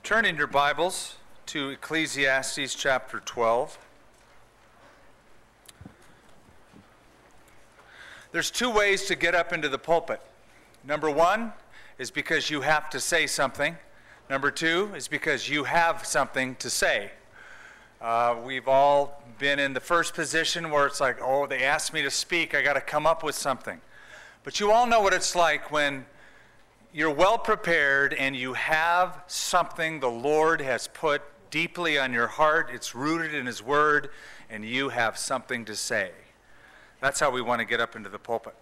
Turn in your Bibles to Ecclesiastes chapter 12. There's two ways to get up into the pulpit. Number one is because you have to say something. Number two is because you have something to say. We've all been in the first position where it's like, oh, they asked me to speak, I got to come up with something. But you all know what it's like when you're well prepared and you have something the Lord has put deeply on your heart. It's rooted in His Word, and you have something to say. That's how we want to get up into the pulpit.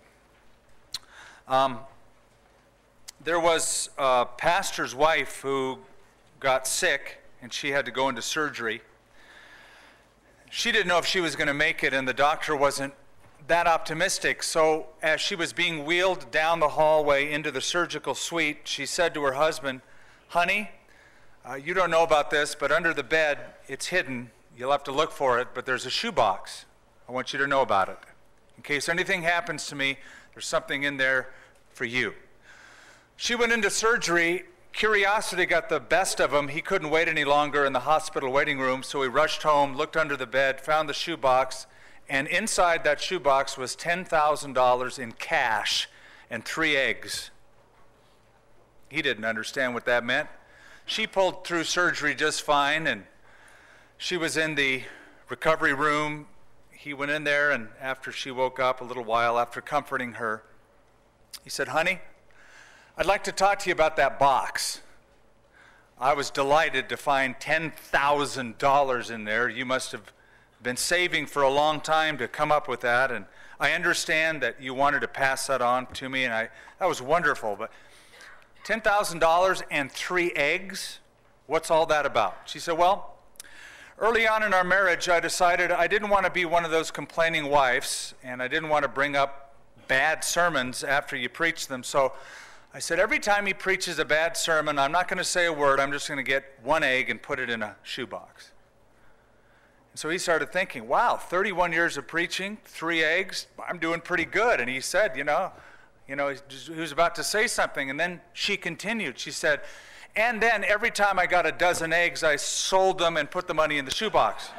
There was a pastor's wife who got sick, and she had to go into surgery. She didn't know if she was going to make it, and the doctor wasn't that optimistic. So as she was being wheeled down the hallway into the surgical suite, she said to her husband, "Honey, you don't know about this, but under the bed, it's hidden. You'll have to look for it, but there's a shoebox. I want you to know about it. In case anything happens to me, there's something in there for you." She went into surgery. Curiosity got the best of him. He couldn't wait any longer in the hospital waiting room, so he rushed home, looked under the bed, found the shoebox, and inside that shoebox was $10,000 in cash and 3 eggs. He didn't understand what that meant. She pulled through surgery just fine, and she was in the recovery room. He went in there, and after she woke up a little while, after comforting her, he said, "Honey, I'd like to talk to you about that box. I was delighted to find $10,000 in there. You must have been saving for a long time to come up with that, and I understand that you wanted to pass that on to me, and that was wonderful, but $10,000 and 3 eggs? What's all that about?" She said, "Well, early on in our marriage, I decided I didn't want to be one of those complaining wives, and I didn't want to bring up bad sermons after you preach them, so I said, every time he preaches a bad sermon, I'm not going to say a word, I'm just going to get 1 egg and put it in a shoebox." So he started thinking, wow, 31 years of preaching, 3 eggs, I'm doing pretty good. And he said, he was about to say something. And then she continued. She said, "And then every time I got a dozen eggs, I sold them and put the money in the shoebox."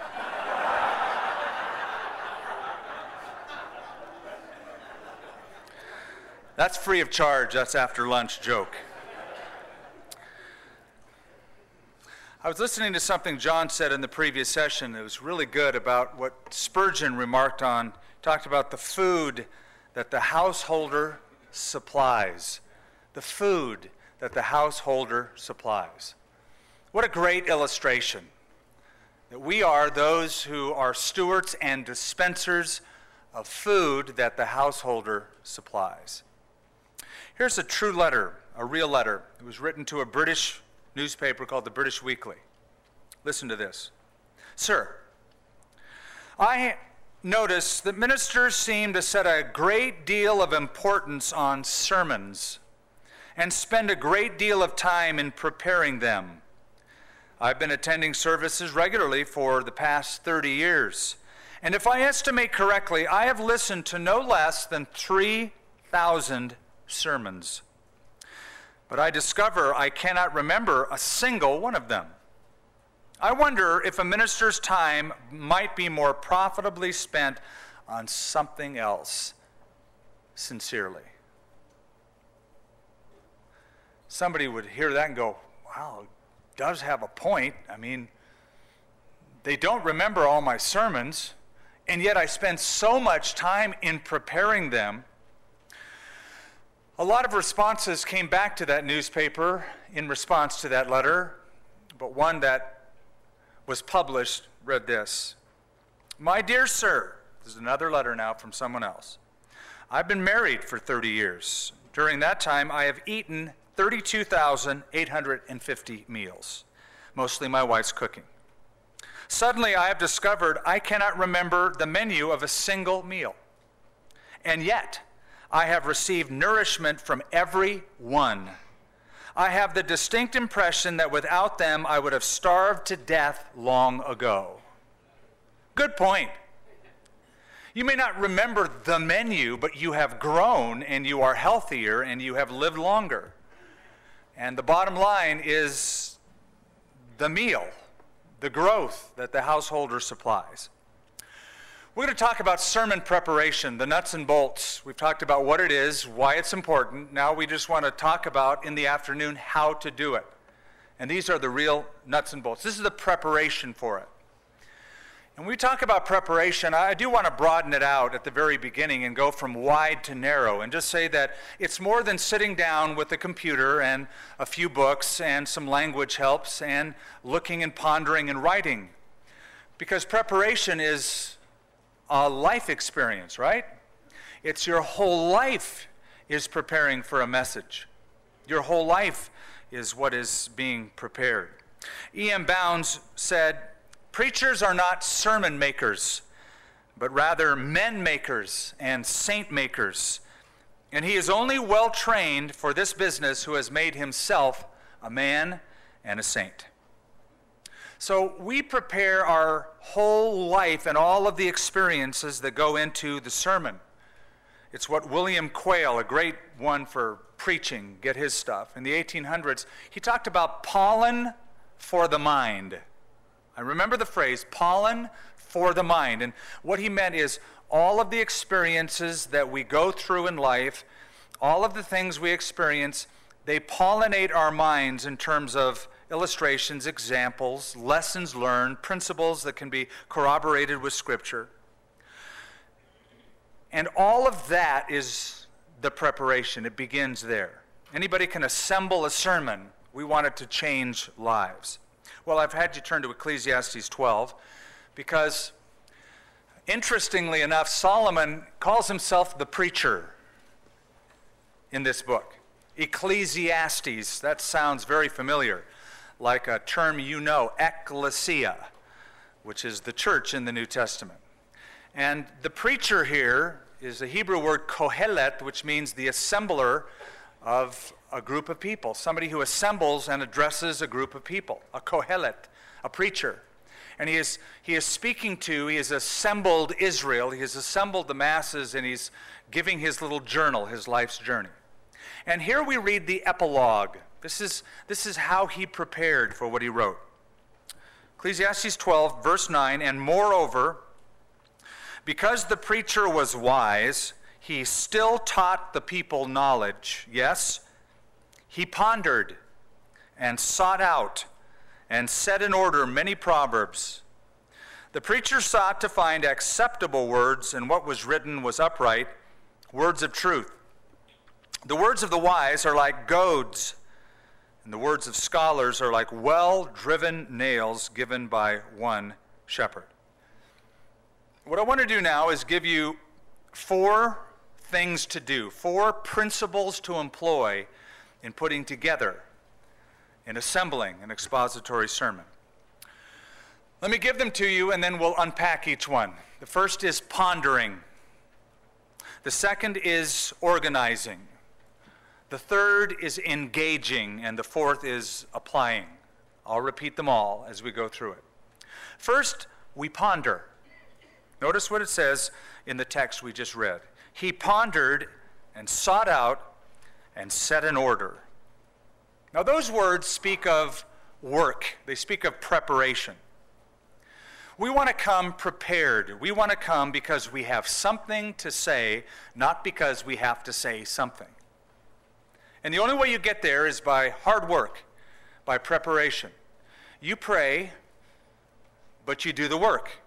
That's free of charge. That's after lunch joke. I was listening to something John said in the previous session. It was really good about what Spurgeon remarked on. Talked about the food that the householder supplies. The food that the householder supplies. What a great illustration. That we are those who are stewards and dispensers of food that the householder supplies. Here's a true letter, a real letter. It was written to a British newspaper called the British Weekly. Listen to this. "Sir, I notice that ministers seem to set a great deal of importance on sermons and spend a great deal of time in preparing them. I've been attending services regularly for the past 30 years, and if I estimate correctly, I have listened to no less than 3,000 sermons. But I discover I cannot remember a single one of them. I wonder if a minister's time might be more profitably spent on something else. Sincerely." Somebody would hear that and go, wow, it does have a point. I mean, they don't remember all my sermons, and yet I spend so much time in preparing them. A lot of responses came back to that newspaper in response to that letter, but one that was published read this. "My dear sir," this is another letter now from someone else, "I've been married for 30 years. During that time, I have eaten 32,850 meals, mostly my wife's cooking. Suddenly, I have discovered I cannot remember the menu of a single meal, and yet I have received nourishment from every one. I have the distinct impression that without them I would have starved to death long ago." Good point. You may not remember the menu, but you have grown and you are healthier and you have lived longer. And the bottom line is the meal, the growth that the householder supplies. We're going to talk about sermon preparation, the nuts and bolts. We've talked about what it is, why it's important. Now we just want to talk about, in the afternoon, how to do it. And these are the real nuts and bolts. This is the preparation for it. And when we talk about preparation, I do want to broaden it out at the very beginning and go from wide to narrow and just say that it's more than sitting down with a computer and a few books and some language helps and looking and pondering and writing. Because preparation is a life experience, right? It's your whole life is preparing for a message. Your whole life is what is being prepared. E.M. Bounds said, "Preachers are not sermon makers, but rather men makers and saint makers. And he is only well trained for this business who has made himself a man and a saint." So we prepare our whole life and all of the experiences that go into the sermon. It's what William Quayle, a great one for preaching, get his stuff. In the 1800s, he talked about pollen for the mind. I remember the phrase, pollen for the mind. And what he meant is all of the experiences that we go through in life, all of the things we experience, they pollinate our minds in terms of illustrations, examples, lessons learned, principles that can be corroborated with Scripture. And all of that is the preparation. It begins there. Anybody can assemble a sermon. We want it to change lives. Well, I've had you turn to Ecclesiastes 12 because, interestingly enough, Solomon calls himself the preacher in this book. Ecclesiastes, that sounds very familiar, like a term you know, ecclesia, which is the church in the New Testament. And the preacher here is a Hebrew word kohelet, which means the assembler of a group of people, somebody who assembles and addresses a group of people, a kohelet, a preacher. And he has assembled Israel, he has assembled the masses, and he's giving his little journal, his life's journey. And here we read the epilogue. This is how he prepared for what he wrote. Ecclesiastes 12, verse 9, "And moreover, because the preacher was wise, he still taught the people knowledge. Yes, he pondered and sought out and set in order many proverbs. The preacher sought to find acceptable words, and what was written was upright, words of truth. The words of the wise are like goads, and the words of scholars are like well-driven nails given by one shepherd." What I want to do now is give you 4 things to do, 4 principles to employ in putting together, in assembling an expository sermon. Let me give them to you and then we'll unpack each one. The first is pondering. The second is organizing. The third is engaging, and the fourth is applying. I'll repeat them all as we go through it. First, we ponder. Notice what it says in the text we just read. He pondered and sought out and set in order. Now those words speak of work. They speak of preparation. We want to come prepared. We want to come because we have something to say, not because we have to say something. And the only way you get there is by hard work, by preparation. You pray, but you do the work.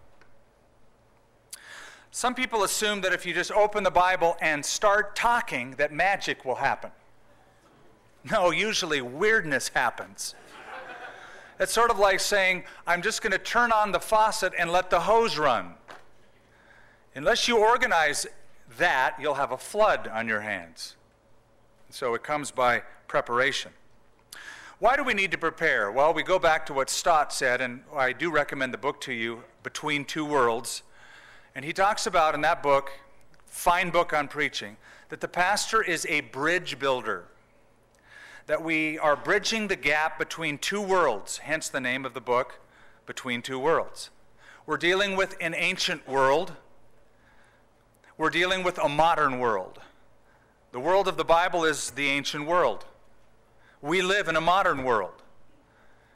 Some people assume that if you just open the Bible and start talking, that magic will happen. No, usually weirdness happens. It's sort of like saying, I'm just going to turn on the faucet and let the hose run. Unless you organize that, you'll have a flood on your hands. So it comes by preparation. Why do we need to prepare? Well, we go back to what Stott said, and I do recommend the book to you, Between Two Worlds. And he talks about in that book, fine book on preaching, that the pastor is a bridge builder. That we are bridging the gap between two worlds, hence the name of the book, Between Two Worlds. We're dealing with an ancient world. We're dealing with a modern world. The world of the Bible is the ancient world. We live in a modern world.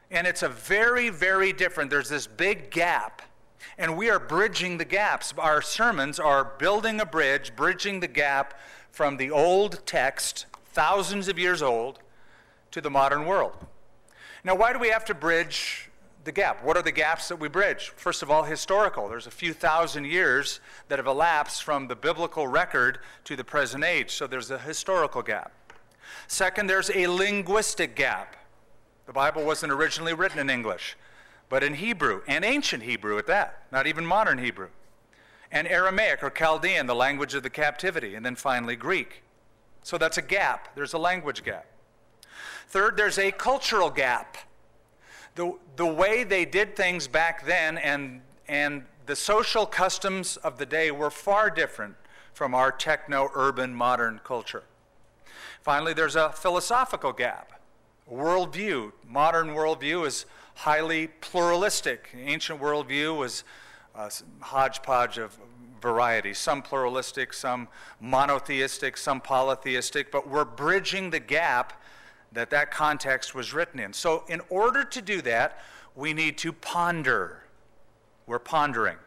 And it's a very, very different. There's this big gap. And we are bridging the gaps. Our sermons are building a bridge, bridging the gap from the old text, thousands of years old, to the modern world. Now, why do we have to bridge the gap? What are the gaps that we bridge? First of all, historical. There's a few thousand years that have elapsed from the biblical record to the present age, so there's a historical gap. Second, there's a linguistic gap. The Bible wasn't originally written in English, but in Hebrew, and ancient Hebrew at that, not even modern Hebrew. And Aramaic or Chaldean, the language of the captivity, and then finally Greek. So that's a gap. There's a language gap. Third, there's a cultural gap. The way they did things back then and the social customs of the day were far different from our techno-urban modern culture. Finally, there's a philosophical gap. Worldview. Modern worldview is highly pluralistic. The ancient worldview was a hodgepodge of variety. Some pluralistic, some monotheistic, some polytheistic, but we're bridging the gap that context was written in. So in order to do that, we need to ponder. We're pondering.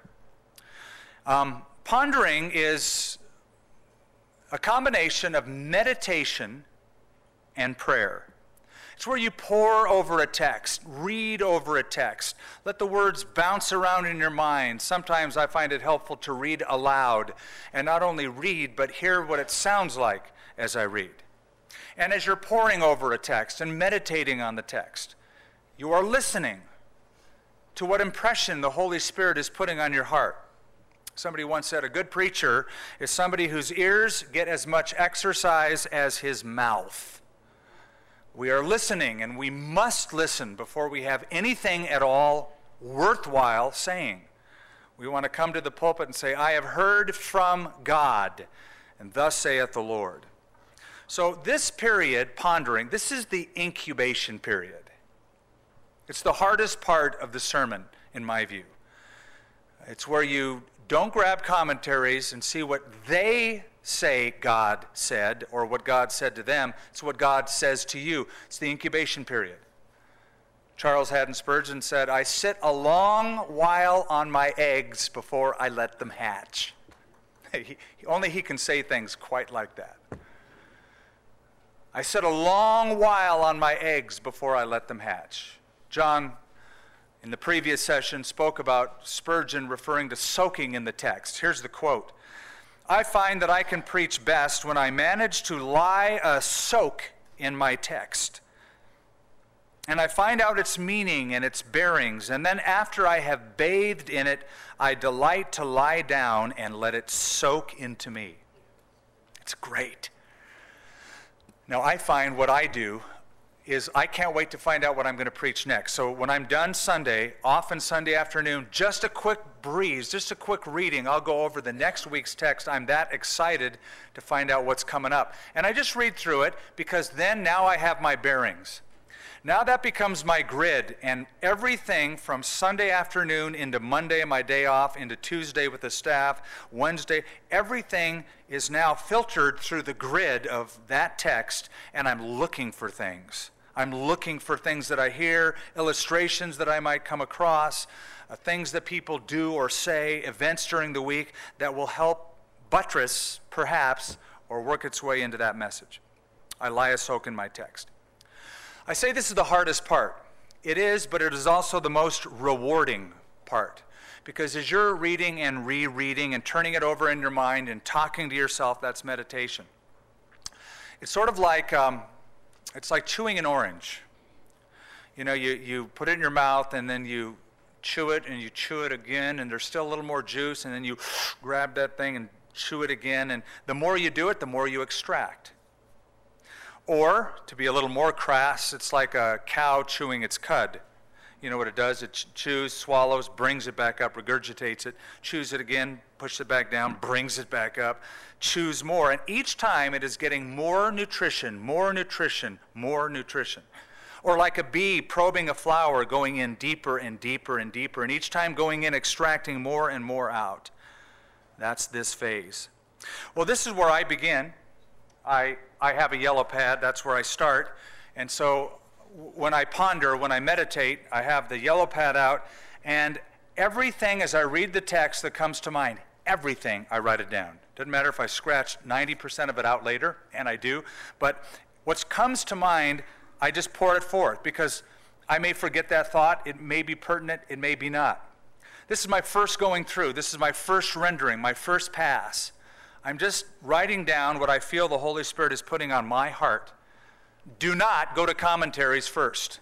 Pondering is a combination of meditation and prayer. It's where you pore over a text, read over a text, let the words bounce around in your mind. Sometimes I find it helpful to read aloud, and not only read, but hear what it sounds like as I read. And as you're poring over a text and meditating on the text, you are listening to what impression the Holy Spirit is putting on your heart. Somebody once said, a good preacher is somebody whose ears get as much exercise as his mouth. We are listening, and we must listen before we have anything at all worthwhile saying. We want to come to the pulpit and say, I have heard from God, and thus saith the Lord. So this period, pondering, this is the incubation period. It's the hardest part of the sermon, in my view. It's where you don't grab commentaries and see what they say God said or what God said to them. It's what God says to you. It's the incubation period. Charles Haddon Spurgeon said, I sit a long while on my eggs before I let them hatch. Only he can say things quite like that. I sit a long while on my eggs before I let them hatch. John, in the previous session, spoke about Spurgeon referring to soaking in the text. Here's the quote. I find that I can preach best when I manage to lie a soak in my text. And I find out its meaning and its bearings, and then after I have bathed in it, I delight to lie down and let it soak into me. It's great. Now, I find what I do is I can't wait to find out what I'm going to preach next. So when I'm done Sunday, often Sunday afternoon, just a quick breeze, just a quick reading, I'll go over the next week's text. I'm that excited to find out what's coming up. And I just read through it because then now I have my bearings. Now that becomes my grid, and everything from Sunday afternoon into Monday, my day off, into Tuesday with the staff, Wednesday, everything is now filtered through the grid of that text, and I'm looking for things. I'm looking for things that I hear, illustrations that I might come across, things that people do or say, events during the week that will help buttress, perhaps, or work its way into that message. I lie a soak in my text. I say this is the hardest part. It is, but it is also the most rewarding part. Because as you're reading and rereading and turning it over in your mind and talking to yourself, that's meditation. It's sort of like, it's like chewing an orange. You know, you put it in your mouth and then you chew it and you chew it again and there's still a little more juice and then you grab that thing and chew it again. And the more you do it, the more you extract. Or, to be a little more crass, it's like a cow chewing its cud. You know what it does? It chews, swallows, brings it back up, regurgitates it, chews it again, pushes it back down, brings it back up, chews more. And each time it is getting more nutrition, more nutrition, more nutrition. Or like a bee probing a flower, going in deeper and deeper and deeper, and each time going in, extracting more and more out. That's this phase. Well, this is where I begin. I have a yellow pad, that's where I start. And so when I ponder, when I meditate, I have the yellow pad out, and everything as I read the text that comes to mind, everything, I write it down. Doesn't matter if I scratch 90% of it out later, and I do, but what comes to mind, I just pour it forth, because I may forget that thought. It may be pertinent, it may be not. This is my first going through. This is my first rendering, my first pass. I'm just writing down what I feel the Holy Spirit is putting on my heart. Do not go to commentaries first.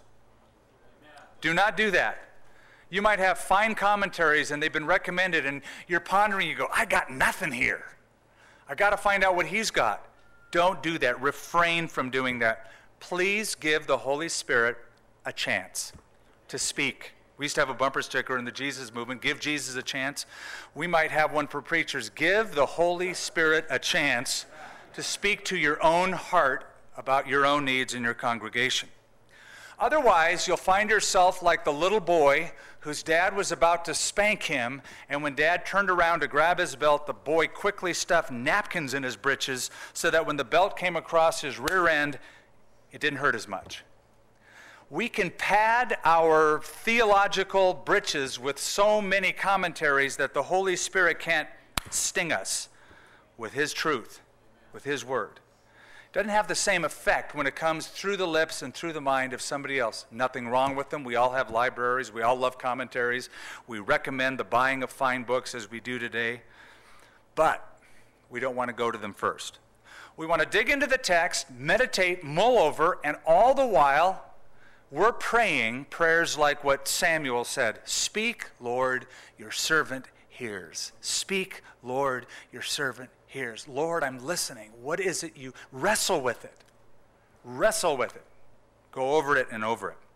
Do not do that. You might have fine commentaries and they've been recommended and you're pondering, you go, I got nothing here. I got to find out what he's got. Don't do that. Refrain from doing that. Please give the Holy Spirit a chance to speak. We used to have a bumper sticker in the Jesus movement, give Jesus a chance. We might have one for preachers. Give the Holy Spirit a chance to speak to your own heart about your own needs in your congregation. Otherwise, you'll find yourself like the little boy whose dad was about to spank him, and when dad turned around to grab his belt, the boy quickly stuffed napkins in his britches so that when the belt came across his rear end, it didn't hurt as much. We can pad our theological britches with so many commentaries that the Holy Spirit can't sting us with his truth, with his word. It doesn't have the same effect when it comes through the lips and through the mind of somebody else. Nothing wrong with them. We all have libraries. We all love commentaries. We recommend the buying of fine books as we do today. But we don't want to go to them first. We want to dig into the text, meditate, mull over, and all the while, we're praying prayers like what Samuel said. Speak, Lord, your servant hears. Speak, Lord, your servant hears. Lord, I'm listening. What is it you wrestle with it? Wrestle with it. Go over it and over it.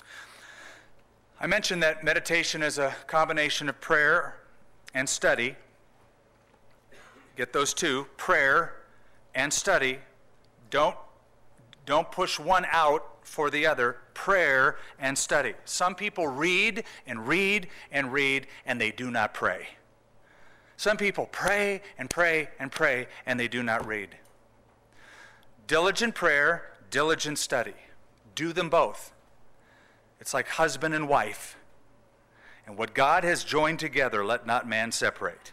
I mentioned that meditation is a combination of prayer and study. Get those two, prayer and study. Don't push one out for the other, prayer and study. Some people read and read and read, and they do not pray. Some people pray and pray and pray, and they do not read. Diligent prayer, diligent study. Do them both. It's like husband and wife. And what God has joined together, let not man separate.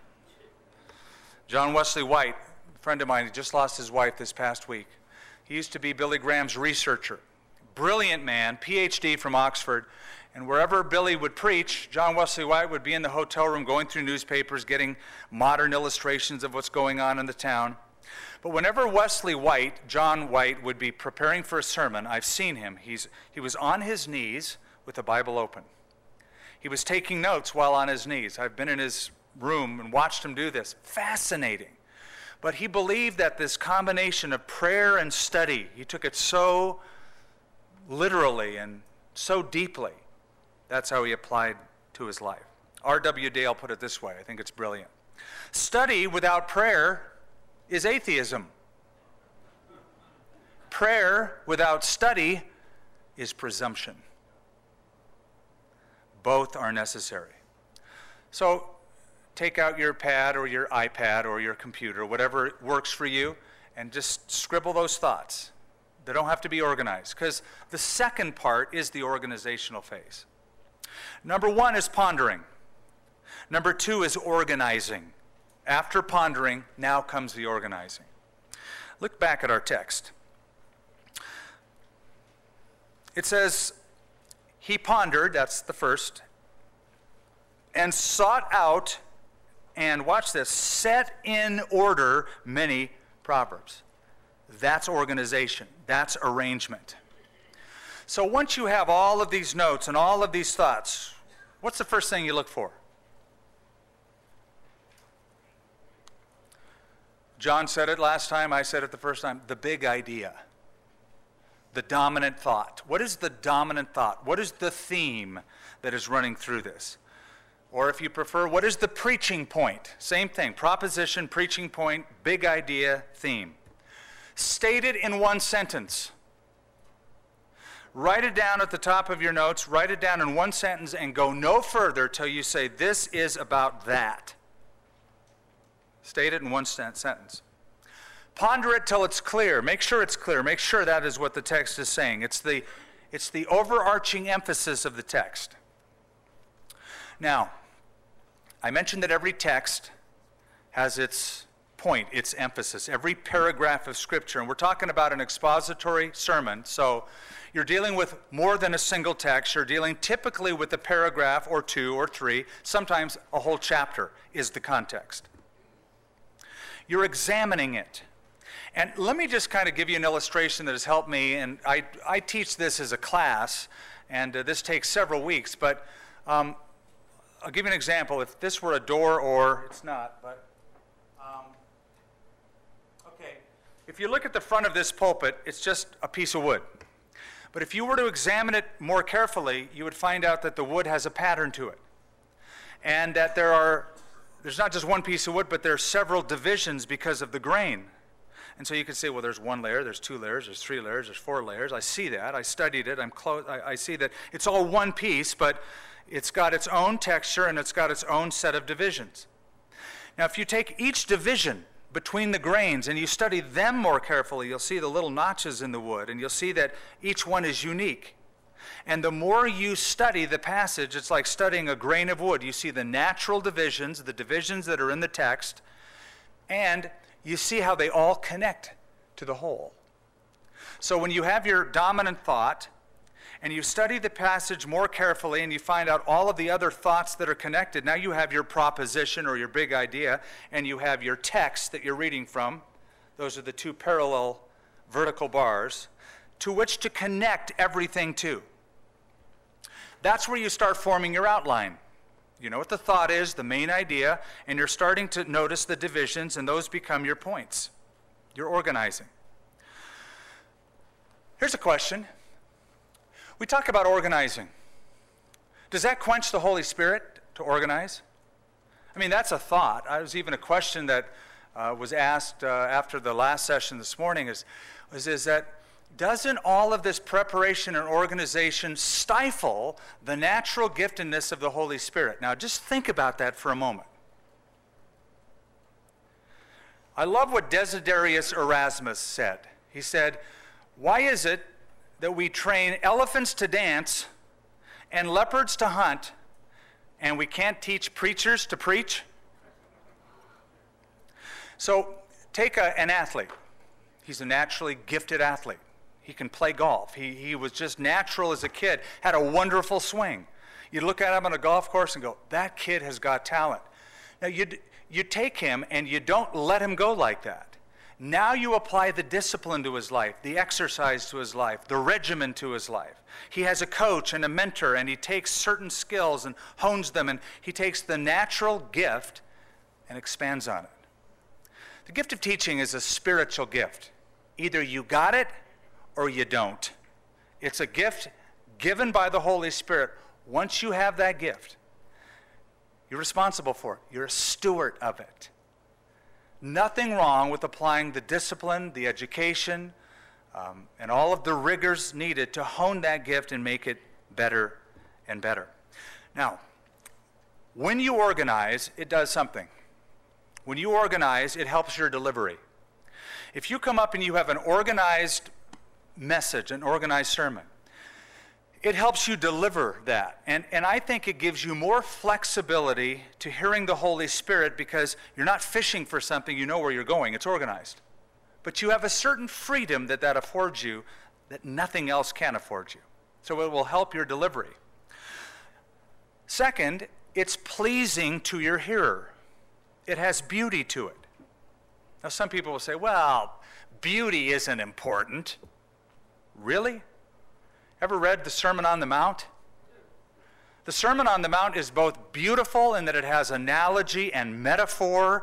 John Wesley White, a friend of mine, he just lost his wife this past week. He used to be Billy Graham's researcher. Brilliant man, PhD from Oxford. And wherever Billy would preach, John Wesley White would be in the hotel room going through newspapers, getting modern illustrations of what's going on in the town. But whenever John White, would be preparing for a sermon, I've seen him. He was on his knees with the Bible open. He was taking notes while on his knees. I've been in his room and watched him do this. Fascinating. But he believed that this combination of prayer and study, he took it so literally and so deeply. That's how he applied to his life. R.W. Dale put it this way. I think it's brilliant. Study without prayer is atheism. Prayer without study is presumption. Both are necessary. So take out your pad or your iPad or your computer, whatever works for you, and just scribble those thoughts. They don't have to be organized, because the second part is the organizational phase. Number one is pondering. Number two is organizing. After pondering, now comes the organizing. Look back at our text. It says, he pondered, that's the first, and sought out, and watch this, set in order many proverbs. That's organization. That's arrangement. So once you have all of these notes and all of these thoughts, what's the first thing you look for? John said it last time, I said it the first time, the big idea. The dominant thought. What is the dominant thought? What is the theme that is running through this? Or if you prefer, what is the preaching point? Same thing, proposition, preaching point, big idea, theme. State it in one sentence. Write it down at the top of your notes, write it down in one sentence, and go no further till you say, this is about that. State it in one sentence. Ponder it till it's clear. Make sure it's clear. Make sure that is what the text is saying. It's the It's the overarching emphasis of the text. Now, I mentioned that every text has its point, its emphasis, every paragraph of Scripture. And we're talking about an expository sermon, so you're dealing with more than a single text. You're dealing typically with a paragraph or two or three, sometimes a whole chapter is the context. You're examining it. And let me just kind of give you an illustration that has helped me, and I teach this as a class, and this takes several weeks, but I'll give you an example. If this were a door, or it's not, but okay, if you look at the front of this pulpit, it's just a piece of wood. But if you were to examine it more carefully, you would find out that the wood has a pattern to it, and that there's not just one piece of wood, but there are several divisions because of the grain. And so you can say, well, there's one layer, there's two layers, there's three layers, there's four layers. I see that. I studied it. I see that it's all one piece, but it's got its own texture and it's got its own set of divisions. Now, if you take each division between the grains and you study them more carefully, you'll see the little notches in the wood, and you'll see that each one is unique. And the more you study the passage, it's like studying a grain of wood. You see the natural divisions, the divisions that are in the text, and you see how they all connect to the whole. So when you have your dominant thought, and you study the passage more carefully, and you find out all of the other thoughts that are connected, now you have your proposition or your big idea, and you have your text that you're reading from. Those are the two parallel vertical bars to which to connect everything to. That's where you start forming your outline. You know what the thought is, the main idea, and you're starting to notice the divisions, and those become your points. You're organizing. Here's a question. We talk about organizing. Does that quench the Holy Spirit to organize? I mean, that's a thought. It was even a question that was asked after the last session this morning is that doesn't all of this preparation and organization stifle the natural giftedness of the Holy Spirit? Now, just think about that for a moment. I love what Desiderius Erasmus said. He said, "Why is it that we train elephants to dance and leopards to hunt, and we can't teach preachers to preach?" So, take an athlete. He's a naturally gifted athlete. He can play golf. He was just natural as a kid, had a wonderful swing. You look at him on a golf course and go, that kid has got talent. Now you take him and you don't let him go like that. Now you apply the discipline to his life, the exercise to his life, the regimen to his life. He has a coach and a mentor, and he takes certain skills and hones them, and he takes the natural gift and expands on it. The gift of teaching is a spiritual gift. Either you got it or you don't. It's a gift given by the Holy Spirit. Once you have that gift, you're responsible for it. You're a steward of it. Nothing wrong with applying the discipline, the education, and all of the rigors needed to hone that gift and make it better and better. Now, when you organize, it does something. When you organize, it helps your delivery. If you come up and you have an organized message, an organized sermon, it helps you deliver that. And I think it gives you more flexibility to hearing the Holy Spirit, because you're not fishing for something, you know where you're going, it's organized. But you have a certain freedom that affords you that nothing else can afford you. So it will help your delivery. Second, it's pleasing to your hearer. It has beauty to it. Now some people will say, well, beauty isn't important. Really? Ever read the Sermon on the Mount? The Sermon on the Mount is both beautiful in that it has analogy and metaphor,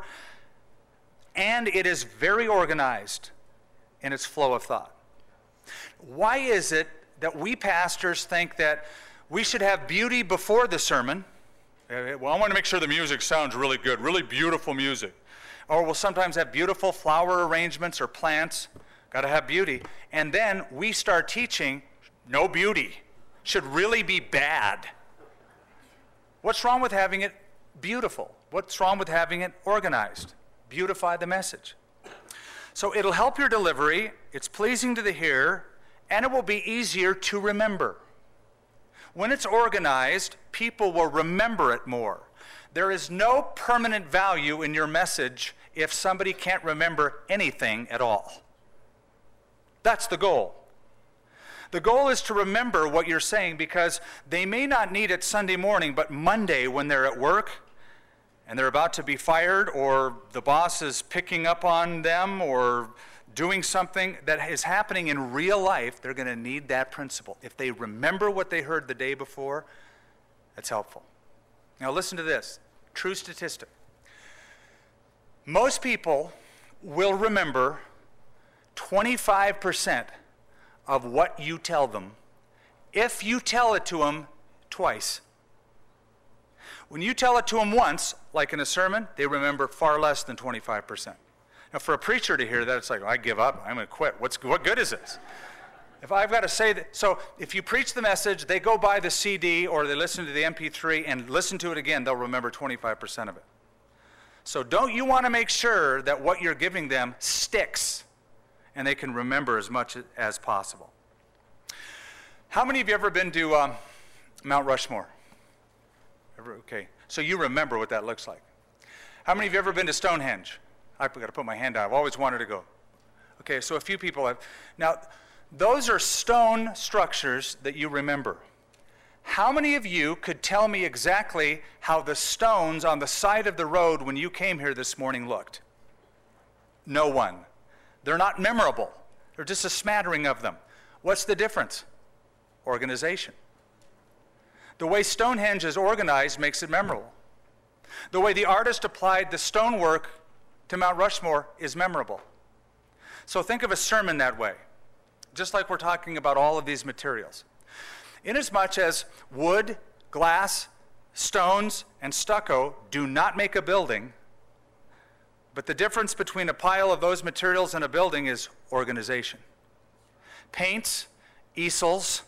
and it is very organized in its flow of thought. Why is it that we pastors think that we should have beauty before the sermon? Well, I want to make sure the music sounds really good, really beautiful music. Or we'll sometimes have beautiful flower arrangements or plants. Got to have beauty. And then we start teaching, no beauty. Should really be bad. What's wrong with having it beautiful? What's wrong with having it organized? Beautify the message. So it'll help your delivery. It's pleasing to the hearer, and it will be easier to remember. When it's organized, people will remember it more. There is no permanent value in your message if somebody can't remember anything at all. That's the goal. The goal is to remember what you're saying, because they may not need it Sunday morning, but Monday when they're at work and they're about to be fired, or the boss is picking up on them, or doing something that is happening in real life, they're going to need that principle. If they remember what they heard the day before, that's helpful. Now listen to this, true statistic. Most people will remember 25% of what you tell them if you tell it to them twice. When you tell it to them once, like in a sermon, they remember far less than 25%. Now, for a preacher to hear that, it's like, I give up, I'm going to quit. What good is this? If I've got to say that, so if you preach the message, they go buy the CD or they listen to the MP3 and listen to it again, they'll remember 25% of it. So don't you want to make sure that what you're giving them sticks and they can remember as much as possible? How many of you ever been to Mount Rushmore? Okay, so you remember what that looks like. How many of you ever been to Stonehenge? I've got to put my hand out. I've always wanted to go. Okay, so a few people have. Now, those are stone structures that you remember. How many of you could tell me exactly how the stones on the side of the road when you came here this morning looked? No one. They're not memorable. They're just a smattering of them. What's the difference? Organization. The way Stonehenge is organized makes it memorable. The way the artist applied the stonework to Mount Rushmore is memorable. So think of a sermon that way, just like we're talking about all of these materials. Inasmuch as wood, glass, stones, and stucco do not make a building, but the difference between a pile of those materials and a building is organization. Paints, easels,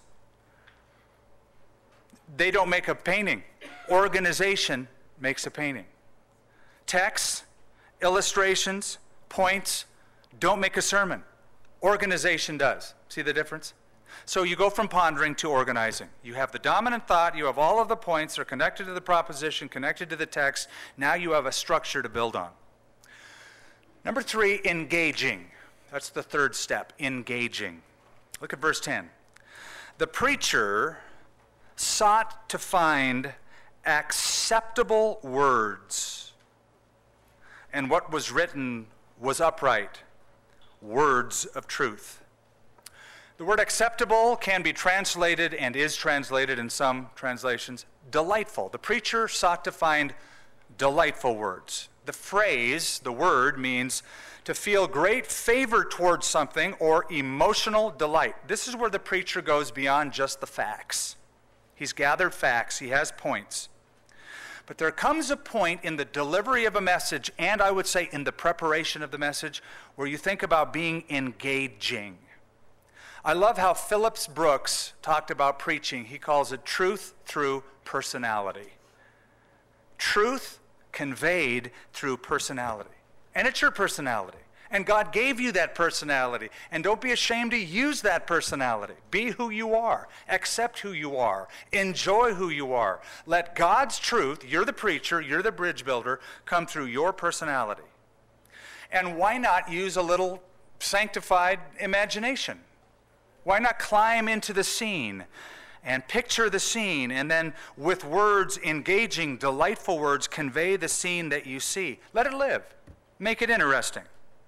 they don't make a painting. Organization makes a painting. Texts, illustrations, points don't make a sermon. Organization does. See the difference? So you go from pondering to organizing. You have the dominant thought, you have all of the points, they're connected to the proposition, connected to the text. Now you have a structure to build on. Number 3, engaging. That's the third step, engaging. Look at verse 10. The preacher sought to find acceptable words, and what was written was upright, words of truth. The word acceptable can be translated, and is translated in some translations, delightful. The preacher sought to find delightful words. The phrase, the word, means to feel great favor towards something or emotional delight. This is where the preacher goes beyond just the facts. He's gathered facts, he has points. But there comes a point in the delivery of a message, and I would say in the preparation of the message, where you think about being engaging. I love how Phillips Brooks talked about preaching. He calls it truth through personality. Truth conveyed through personality. And it's your personality. And God gave you that personality. And don't be ashamed to use that personality. Be who you are. Accept who you are. Enjoy who you are. Let God's truth, you're the preacher, you're the bridge builder, come through your personality. And why not use a little sanctified imagination? Why not climb into the scene and picture the scene, and then with words, engaging, delightful words, convey the scene that you see? Let it live. Make it interesting.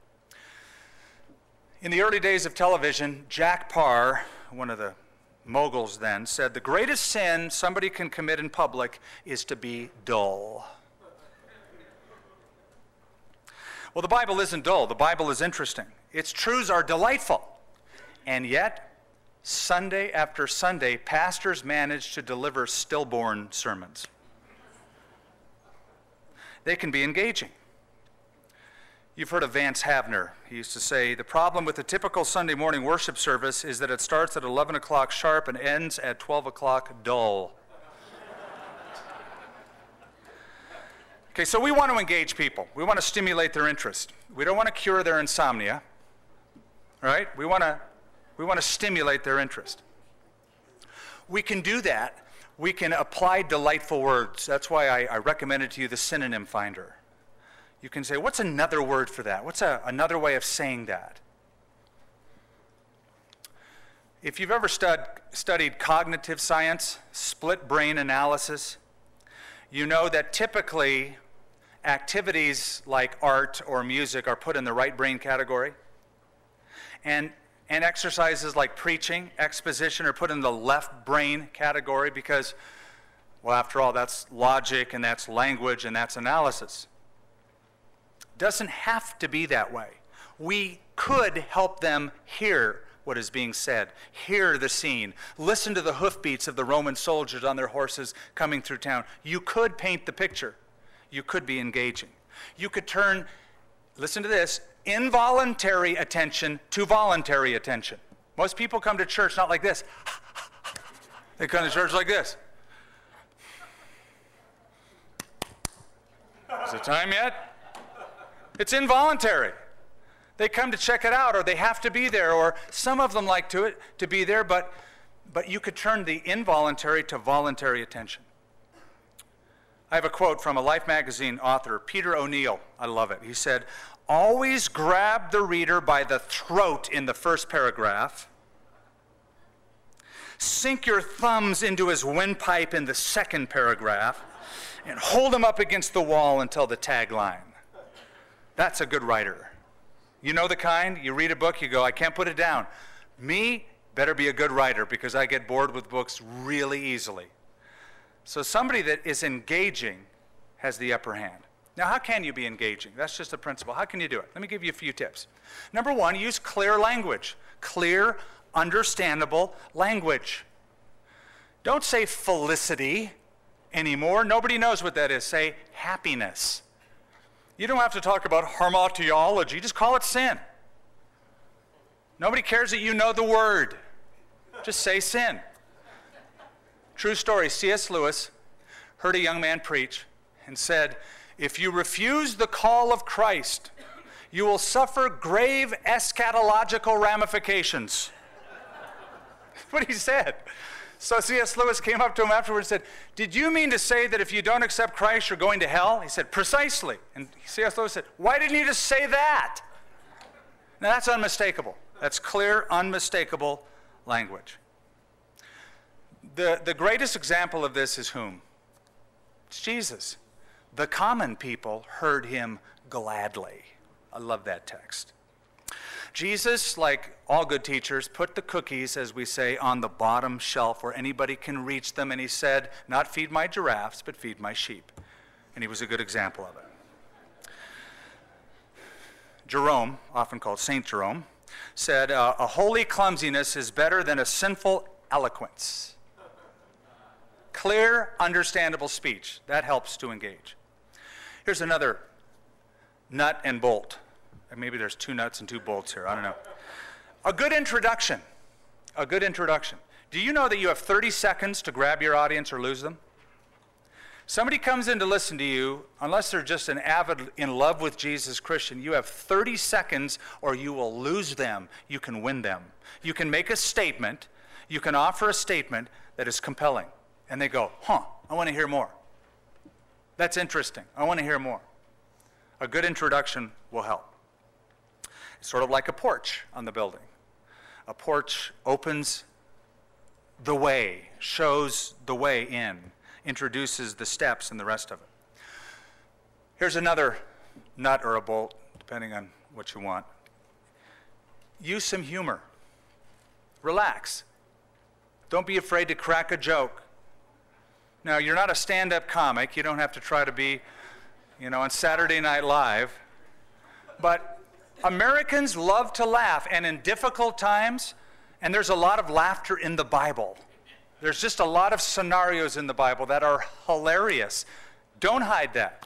In the early days of television, Jack Parr, one of the moguls then, said the greatest sin somebody can commit in public is to be dull. Well, the Bible isn't dull. The Bible is interesting. Its truths are delightful. And yet, Sunday after Sunday, pastors manage to deliver stillborn sermons. They can be engaging. You've heard of Vance Havner. He used to say, the problem with the typical Sunday morning worship service is that it starts at 11 o'clock sharp and ends at 12 o'clock dull. Okay, so we want to engage people. We want to stimulate their interest. We don't want to cure their insomnia, right? We want to We want to stimulate their interest. We can do that. We can apply delightful words. That's why I recommended to you the synonym finder. You can say, what's another word for that? What's another way of saying that? If you've ever studied cognitive science, split brain analysis, you know that typically activities like art or music are put in the right brain category. And exercises like preaching, exposition are put in the left brain category because, well, after all, that's logic and that's language and that's analysis. Doesn't have to be that way. We could help them hear what is being said, hear the scene, listen to the hoofbeats of the Roman soldiers on their horses coming through town. You could paint the picture. You could be engaging. You could turn, listen to this, involuntary attention to voluntary attention. Most people come to church not like this. They come to church like this. Is it time yet? It's involuntary. They come to check it out, or they have to be there, or some of them like to be there, but you could turn the involuntary to voluntary attention. I have a quote from a Life magazine author, Peter O'Neill. I love it. He said, "Always grab the reader by the throat in the first paragraph. Sink your thumbs into his windpipe in the second paragraph, and hold him up against the wall until the tagline." That's a good writer. You know the kind? You read a book, you go, I can't put it down. Me, better be a good writer because I get bored with books really easily. So somebody that is engaging has the upper hand. Now, how can you be engaging? That's just a principle. How can you do it? Let me give you a few tips. Number one, use clear language. Clear, understandable language. Don't say felicity anymore. Nobody knows what that is. Say happiness. You don't have to talk about hamartiology. Just call it sin. Nobody cares that you know the word. Just say sin. True story. C.S. Lewis heard a young man preach and said, if you refuse the call of Christ, you will suffer grave eschatological ramifications. That's what he said. So C.S. Lewis came up to him afterwards and said, did you mean to say that if you don't accept Christ, you're going to hell? He said, precisely. And C.S. Lewis said, why didn't you just say that? Now that's unmistakable. That's clear, unmistakable language. The greatest example of this is whom? It's Jesus. The common people heard him gladly. I love that text. Jesus, like all good teachers, put the cookies, as we say, on the bottom shelf where anybody can reach them, and he said, not feed my giraffes, but feed my sheep. And he was a good example of it. Jerome, often called Saint Jerome, said, a holy clumsiness is better than a sinful eloquence. Clear, understandable speech. That helps to engage. Here's another nut and bolt. Maybe there's 2 nuts and 2 bolts here. I don't know. A good introduction. A good introduction. Do you know that you have 30 seconds to grab your audience or lose them? Somebody comes in to listen to you, unless they're just an avid, in love with Jesus Christian, you have 30 seconds or you will lose them. You can win them. You can make a statement. You can offer a statement that is compelling. And they go, I want to hear more. That's interesting. I want to hear more. A good introduction will help. It's sort of like a porch on the building. A porch opens the way, shows the way in, introduces the steps and the rest of it. Here's another nut or a bolt, depending on what you want. Use some humor. Relax. Don't be afraid to crack a joke. Now, you're not a stand-up comic. You don't have to try to be, on Saturday Night Live. But Americans love to laugh, and in difficult times, and there's a lot of laughter in the Bible. There's just a lot of scenarios in the Bible that are hilarious. Don't hide that.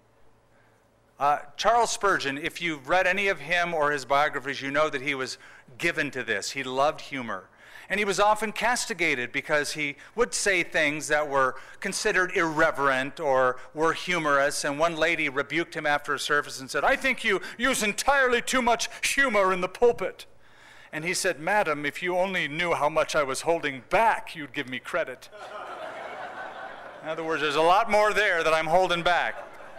Charles Spurgeon, if you've read any of him or his biographies, you know that he was given to this. He loved humor. And he was often castigated because he would say things that were considered irreverent or were humorous. And one lady rebuked him after a service and said, I think you use entirely too much humor in the pulpit. And he said, "Madam, if you only knew how much I was holding back, you'd give me credit." In other words, there's a lot more there that I'm holding back.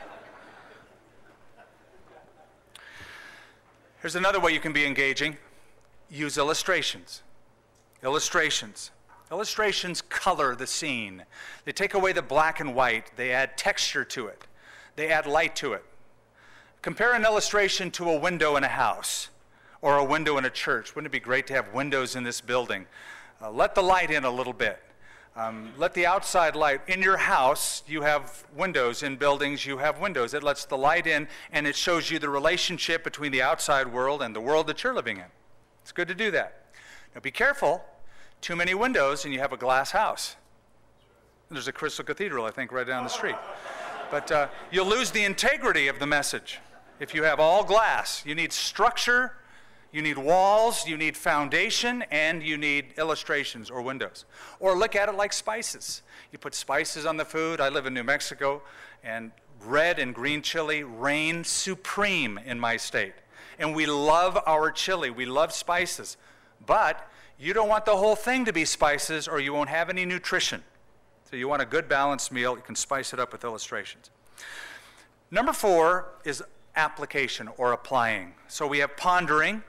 Here's another way you can be engaging. Use illustrations. Illustrations. Illustrations color the scene. They take away the black and white. They add texture to it. They add light to it. Compare an illustration to a window in a house or a window in a church. Wouldn't it be great to have windows in this building? Let the light in a little bit. Let the outside light. In your house, you have windows. In buildings, you have windows. It lets the light in, and it shows you the relationship between the outside world and the world that you're living in. It's good to do that. Now be careful. Too many windows, and you have a glass house. There's a Crystal Cathedral, I think, right down the street. But you'll lose the integrity of the message if you have all glass. You need structure. You need walls, you need foundation, and you need illustrations or windows. Or look at it like spices. You put spices on the food. I live in New Mexico, and red and green chili reign supreme in my state. And we love our chili. We love spices. But you don't want the whole thing to be spices, or you won't have any nutrition. So you want a good balanced meal. You can spice it up with illustrations. Number 4 is application or applying. So we have pondering,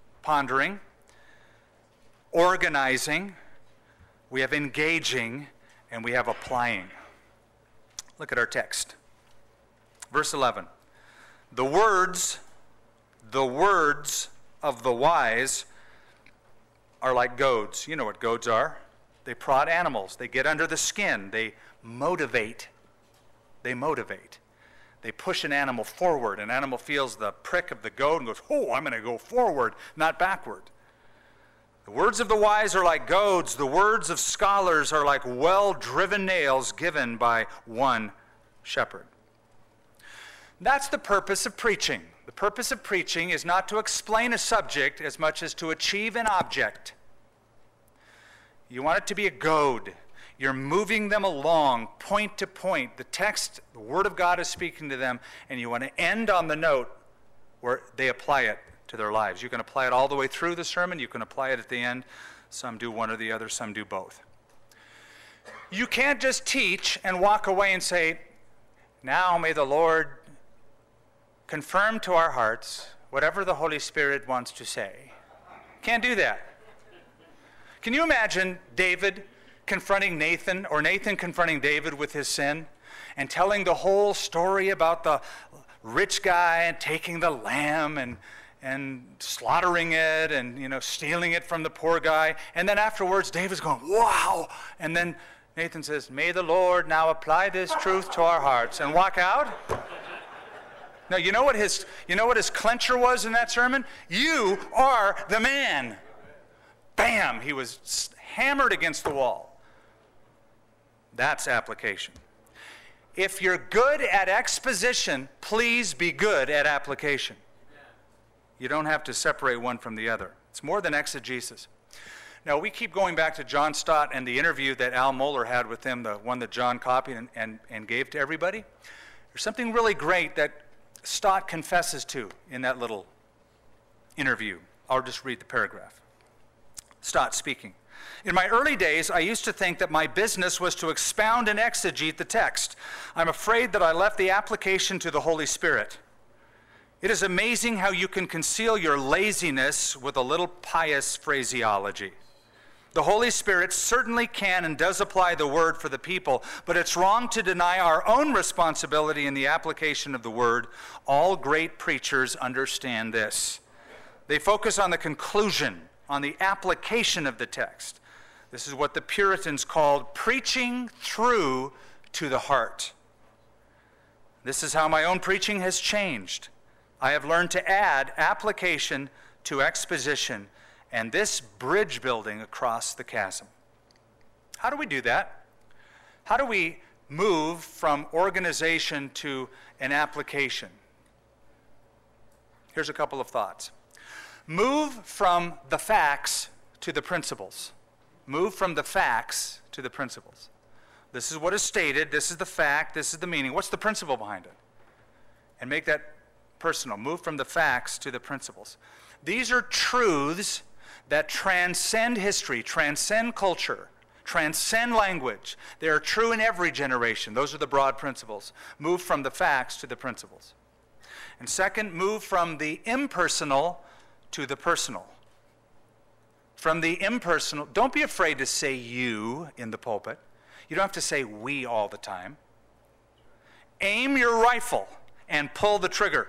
organizing, we have engaging, and we have applying. Look at our text. Verse 11. The words of the wise are like goads. You know what goads are. They prod animals. They get under the skin. They motivate. They push an animal forward. An animal feels the prick of the goad and goes, "Oh, I'm going to go forward, not backward." The words of the wise are like goads. The words of scholars are like well-driven nails given by one shepherd. That's the purpose of preaching. The purpose of preaching is not to explain a subject as much as to achieve an object. You want it to be a goad. You're moving them along, point to point. The text, the Word of God is speaking to them, and you want to end on the note where they apply it to their lives. You can apply it all the way through the sermon. You can apply it at the end. Some do one or the other. Some do both. You can't just teach and walk away and say, "Now may the Lord confirm to our hearts whatever the Holy Spirit wants to say." Can't do that. Can you imagine David confronting Nathan, or Nathan confronting David with his sin, and telling the whole story about the rich guy and taking the lamb and slaughtering it and stealing it from the poor guy, and then afterwards David's going, "Wow," and then Nathan says, "May the Lord now apply this truth to our hearts," and walk out? Now you know what his clincher was in that sermon? "You are the man." Bam! He was hammered against the wall. That's application. If you're good at exposition, please be good at application. You don't have to separate one from the other. It's more than exegesis. Now, we keep going back to John Stott and the interview that Al Mohler had with him, the one that John copied and gave to everybody. There's something really great that Stott confesses to in that little interview. I'll just read the paragraph. Stott speaking. "In my early days, I used to think that my business was to expound and exegete the text. I'm afraid that I left the application to the Holy Spirit. It is amazing how you can conceal your laziness with a little pious phraseology. The Holy Spirit certainly can and does apply the word for the people, but it's wrong to deny our own responsibility in the application of the word. All great preachers understand this. They focus on the conclusion, on the application of the text. This is what the Puritans called preaching through to the heart. This is how my own preaching has changed. I have learned to add application to exposition and this bridge building across the chasm." How do we do that? How do we move from organization to an application? Here's a couple of thoughts. Move from the facts to the principles. Move from the facts to the principles. This is what is stated. This is the fact. This is the meaning. What's the principle behind it? And make that personal. Move from the facts to the principles. These are truths that transcend history, transcend culture, transcend language. They are true in every generation. Those are the broad principles. Move from the facts to the principles. And second, move from the impersonal to the personal. From the impersonal, don't be afraid to say you in the pulpit. You don't have to say we all the time. Aim your rifle and pull the trigger.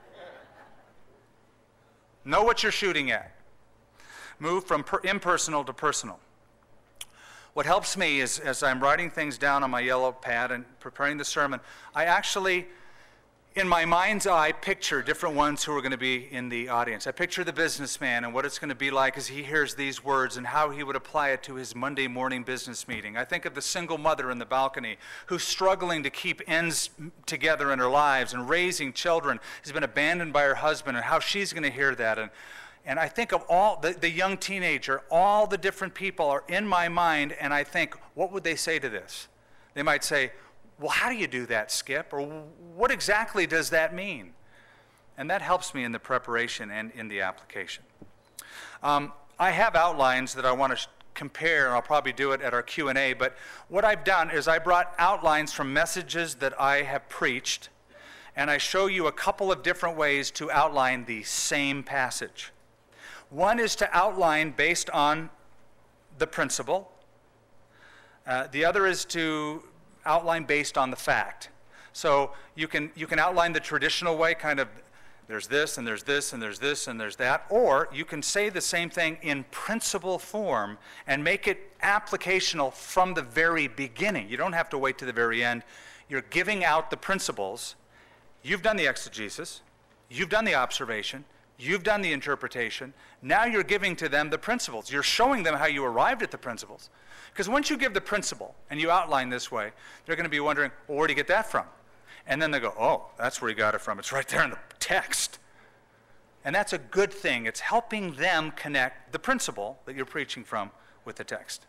Know what you're shooting at. Move from impersonal to personal. What helps me is, as I'm writing things down on my yellow pad and preparing the sermon, I actually, in my mind's eye, picture different ones who are going to be in the audience. I picture the businessman and what it's going to be like as he hears these words and how he would apply it to his Monday morning business meeting. I think of the single mother in the balcony who's struggling to keep ends together in her lives and raising children, has been abandoned by her husband, and how she's going to hear that. And I think of all the young teenager, all the different people are in my mind, and I think, what would they say to this? They might say, well, how do you do that, Skip? Or what exactly does that mean? And that helps me in the preparation and in the application. I have outlines that I want to compare, and I'll probably do it at our Q&A, but what I've done is I brought outlines from messages that I have preached, and I show you a couple of different ways to outline the same passage. One is to outline based on the principle. The other is to outline based on the fact. So you can outline the traditional way, kind of there's this and there's this and there's this and there's that, or you can say the same thing in principle form and make it applicational from the very beginning. You don't have to wait to the very end. You're giving out the principles. You've done the exegesis. You've done the observation. You've done the interpretation. Now you're giving to them the principles. You're showing them how you arrived at the principles. Because once you give the principle and you outline this way, they're going to be wondering, well, where did you get that from? And then they go, oh, that's where you got it from. It's right there in the text. And that's a good thing. It's helping them connect the principle that you're preaching from with the text.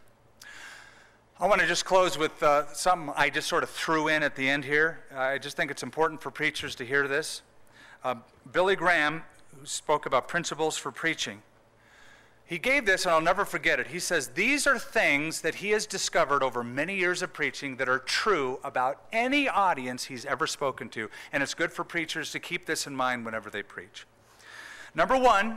I want to just close with something I just sort of threw in at the end here. I just think it's important for preachers to hear this. Billy Graham, who spoke about principles for preaching, he gave this, and I'll never forget it. He says, these are things that he has discovered over many years of preaching that are true about any audience he's ever spoken to, and it's good for preachers to keep this in mind whenever they preach. Number one,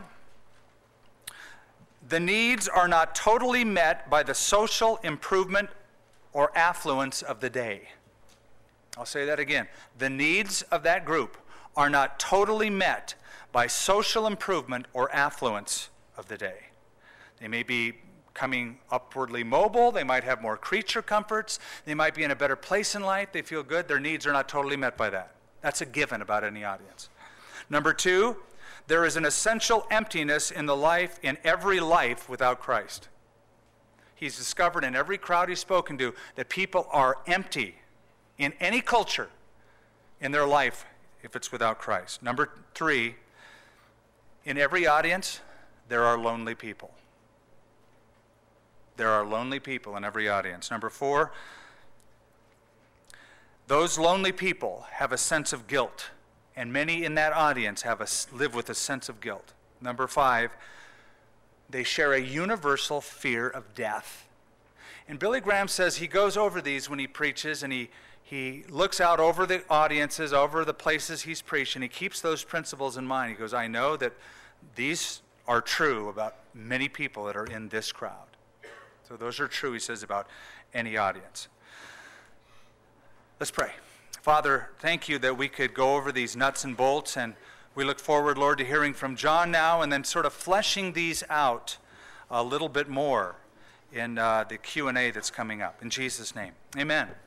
the needs are not totally met by the social improvement or affluence of the day. I'll say that again. The needs of that group are not totally met by social improvement or affluence of the day. They may be coming upwardly mobile. They might have more creature comforts. They might be in a better place in life. They feel good. Their needs are not totally met by that. That's a given about any audience. Number two, there is an essential emptiness in every life without Christ. He's discovered in every crowd he's spoken to that people are empty in any culture in their life if it's without Christ. Number three, in every audience, there are lonely people. There are lonely people in every audience. Number four, those lonely people have a sense of guilt, and many in that audience live with a sense of guilt. Number five, they share a universal fear of death. And Billy Graham says he goes over these when he preaches, and he looks out over the audiences, over the places he's preached, and he keeps those principles in mind. He goes, I know that these are true about many people that are in this crowd. So those are true, he says, about any audience. Let's pray. Father, thank you that we could go over these nuts and bolts, and we look forward, Lord, to hearing from John now and then sort of fleshing these out a little bit more in the Q&A that's coming up. In Jesus' name, amen.